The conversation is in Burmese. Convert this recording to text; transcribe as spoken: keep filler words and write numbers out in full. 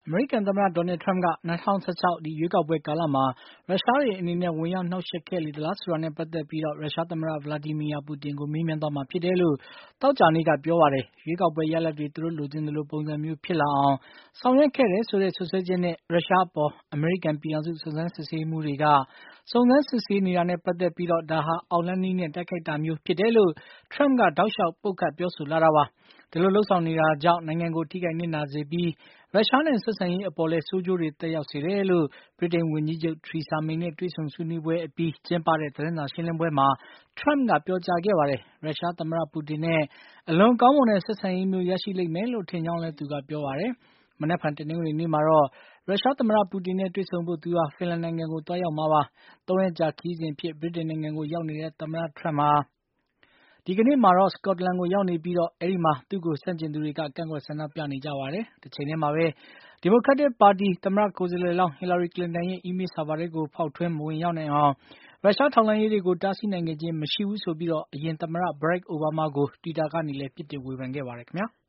အမေရိကန်သမ္မတ Donald Trump က ၂၀၁၆ ရွေးကောက်ပွဲကာလမှာ ရုရှားတွေအနေနဲ့ ဝင်ရောက်နှောက်ယှက်ခဲ့လေသလားဆိုတာနဲ့ ပတ်သက်ပြီး ရုရှားသမ္မတ Vladimir Putin ကို မေးမြန်းသွားမှာဖြစ်တယ်လို့ သောကြာနေ့က ပြောပါတယ်။ ရွေးကောက်ပွဲရလဒ်တွေ သူတို့လိုချင်သလိုပုံစံမျိုးဖြစ်လာအောင် ဆောင်ရွက်ခဲ့တယ်ဆိုတဲ့ စွပ်စွဲချက်နဲ့ ရုရှားအပေါ် အမေရိကန်ပြည်ထောင်စု စုံစမ်းစစ်ဆေးရေးမှူးတွေက စုံစမ်းစစ်ဆေးနေတာနဲ့ ပတ်သက်ပြီး ဒါဟာ အောက်လမ်းနည်းနဲ့ တိုက်ခိုက်တာမျိုးဖြစ်တယ်လို့ Trump က တောက်လျှောက် ပုတ်ခတ်ပြောဆိုလာတာပါ။ ဒီလိုလုပ်ဆောင်နေတာကြောင့် နိုင်ငံကို ထိခိုက်နစ်နာစေပြီး ရုရှားနဲ့ ဆက်ဆံရေးအပေါ်လည်း ဆိုးကျိုးတွေ သက်ရောက်စေတယ်လို့ ဗြိတိန်ဝန်ကြီးချုပ် Theresa May နဲ့ တွေ့ဆုံဆွေးနွေးပွဲအပြီး ကျင်းပတဲ့ သတင်းစာရှင်းလင်းပွဲမှာ Trump က ပြောကြားခဲ့ပါတယ်။ ရုရှားသမ္မတ Putin နဲ့ အလွန်ကောင်းမွန်တဲ့ ဆက်ဆံရေးမျိုး ရရှိလိမ့်မယ်လို့ ထင်ကြောင်းလည်း သူက ပြောပါတယ်။ မနက်ဖြန် တနင်္ဂနွေနေ့မှာတော့ ရုရှားသမ္မတ Putin နဲ့ တွေ့ဆုံဖို့ သူဟာ ဖင်လန်နိုင်ငံကို သွားရောက်မှာပါ။ သုံးရက်ကြာခရီးစဉ်အဖြစ် ဗြိတိန်နိုင်ငံကို ရောက်နေတဲ့ သမ္မတ Trump ဟာ ဒီကနေ့မှာတော့ စကော့တလန်ကို ရောက်နေပြီး အဲဒီမှာ သူ့ကို ဆန့်ကျင်သူတွေက ကန့်ကွက်ဆန္ဒပြနေကြပါတယ်။ တချိန်တည်းမှာပဲ ဒီမိုကရက်တစ်ပါတီ သမ္မတကိုယ်စားလှယ်လောင်း Hillary Clinton ရဲ့ အီးမေးလ်ဆာဗာထဲကို ဖောက်ထွင်း မဝင်ရောက်နိုင်အောင် ရုရှားထောက်လှမ်းရေးတွေကို တားဆီးနိုင်ခဲ့ခြင်း မရှိဘူးဆိုပြီး အရင်သမ္မတ Barack Obama ကို တွီတာကနေလည်း ပြစ်တင်ဝေဖန်ခဲ့ပါတယ်ခင်ဗျာ။